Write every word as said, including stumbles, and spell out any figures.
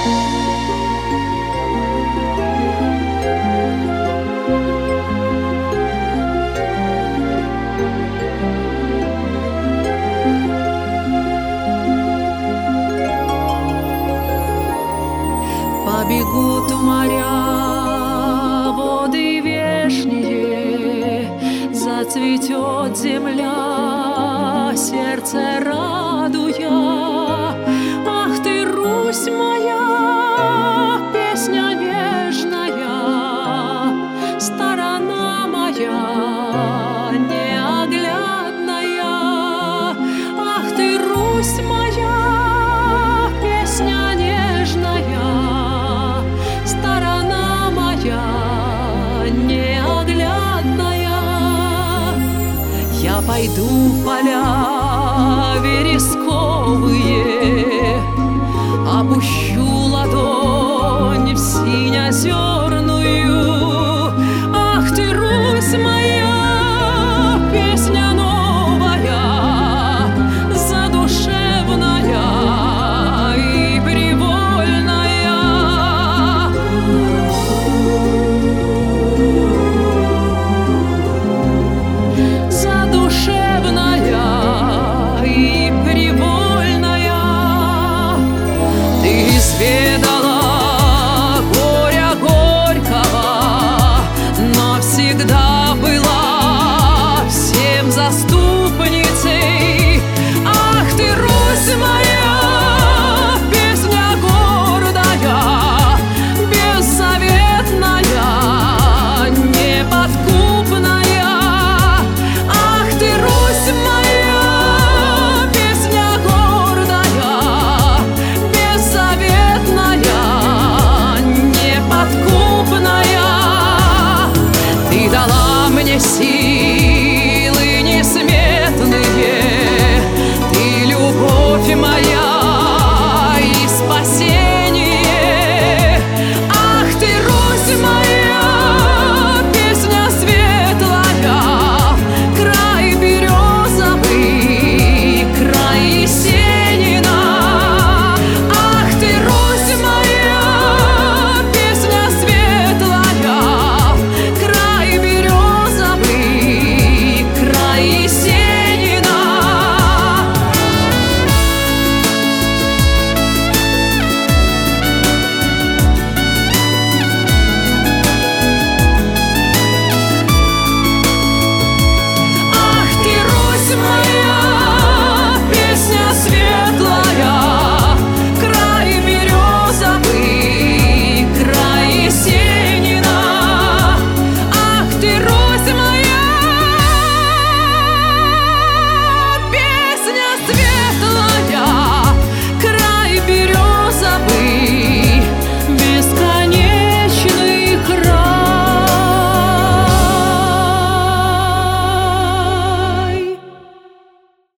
Побегут в моря воды вешние, зацветет земля, сердце радуя. Ах ты, Русь моя, песня нежная, сторона моя неоглядная. Ах ты, Русь моя, песня нежная, сторона моя неоглядная. Я пойду в поля вересковые, опущу ладонь в синеозерную. Ах ты, Русь моя, песня новая, задушевная и привольная. Задушевная и привольная. Ты изведала